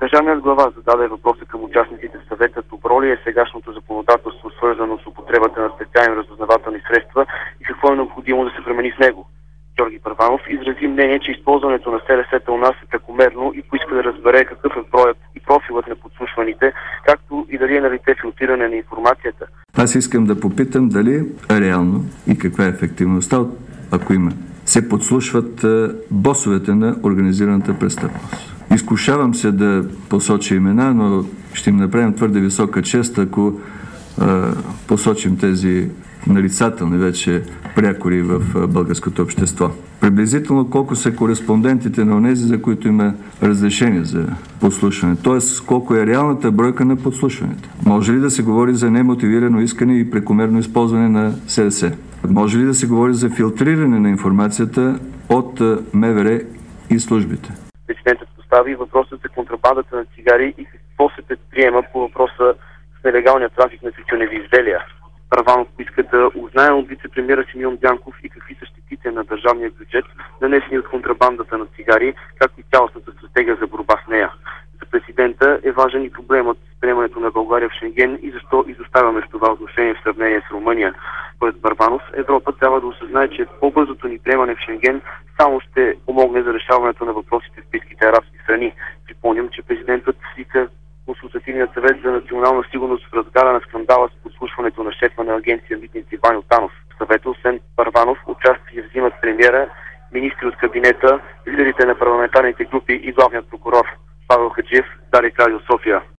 Държавният глава зададе въпроса към участниците в съвета: добро ли е сегашното законодателство, свързано с употребата на специални разузнавателни средства, и какво е необходимо да се промени в него. Георги Първанов изрази мнение, че използването на СРС-та у нас е прекомерно и поиска да разбере какъв е броят и профилът на подслушваните, както и дали е налице филтриране на информацията. Аз искам да попитам дали реално и каква е ефективността, ако има, се подслушват босовете на организираната престъпност. Изкушавам се да посоча имена, но ще им направим твърде висока чест, ако посочим тези нарицателни вече прякори в българското общество. Приблизително колко са кореспондентите на онези, за които има разрешение за подслушване, т.е. колко е реалната бройка на подслушването. Може ли да се говори за немотивирано искане и прекомерно използване на СРС? Може ли да се говори за филтриране на информацията от МВР и службите? Президентът постави въпросът за контрабандата на цигари и какво се предприема по въпроса с нелегалния трафик на тютюневи изделия. Първанов поиска да узнае от вице-премиера Симеон Дянков и какви са щетите на държавния бюджет, нанесени от контрабандата на цигари, както и цялостната стратегия за борба с нея. За президента е важен и проблемът с приемането на България в Шенген и защо изоставяме в това отношение в сравнение с Румъния. Според Първанов, Европа трябва да осъзнае, че по-бързото ни приемане в Шенген само ще помогне за решаването на въпросите в близките арабски страни. Припомням, че президентът свика Консултативният съвет за национална сигурност в разгара на скандала с подслушването на шефа на агенция Митници Ваньо Танов. В съвета, освен Първанов, участие взимат премиера, министри от кабинета, лидерите на парламентарните групи и главният прокурор Павел Хаджиев, Дарик Радио София.